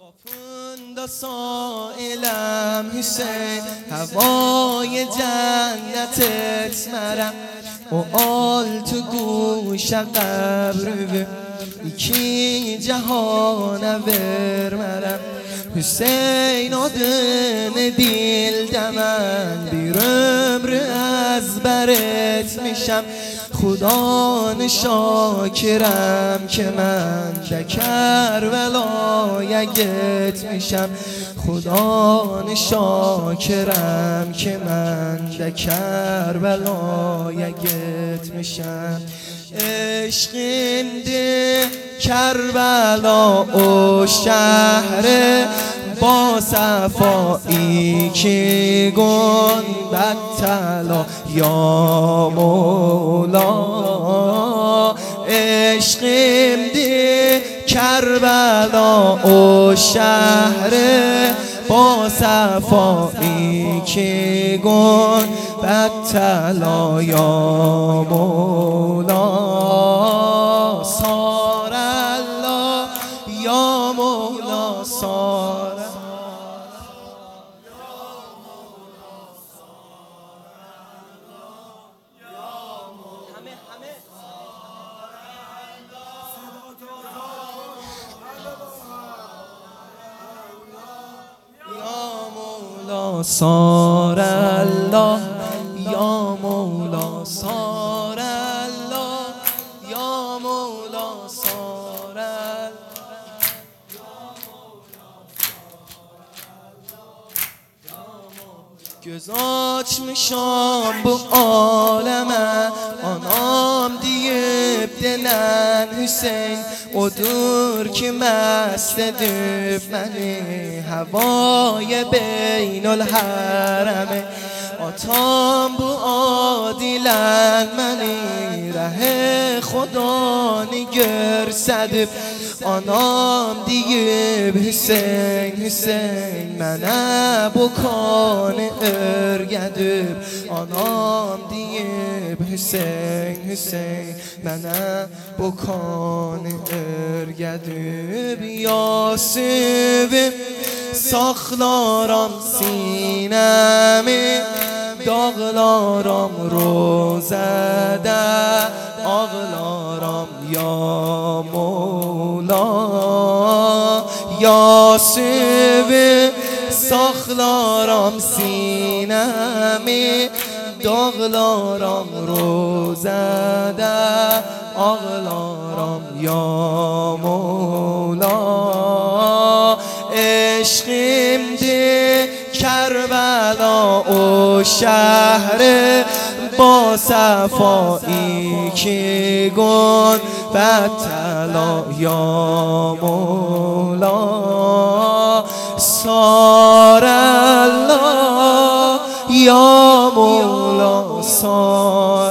پوند سائلم حسین هوای جنتت مرم و آل تو گوش قبر یکی جهان ور مرم حسین آدن دیل دمن بیرمر از برت میشم خدا شاکرم که من دکر ولایت میشم خدا شاکرم که من دکر ولایت میشم عشقیم ده کربلا و شهر با صفایی که گنبد طلا یا مولا عشقیم ده کربلا و شهر با صفایی که گنبد طلا یا مولا صار الله یا مولا صار صار الله یا مولا صار الله یا مولا صار Göz açmışam bu aleme Anam deyip denen Hüseyin Odur ki mest edip beni Havaya beynul hareme Atam bu adilen beni ره خدا görsedip Anam deyip Hüseyin Hüseyin Mənə bu kanı örgədib Anam deyip Hüseyin Hüseyin Mənə bu kanı örgədib Yasivim saxlaram sinəmi Dağlaram rozədə Ağlaram ya Mola Yasivim saxlaram sinəmi Dağlaram rozədə Ağlaram ya Mola Eşqimdir Kerbela o şehri با صفایی که گنبد طلا یا مولا صار الله یا مولا صار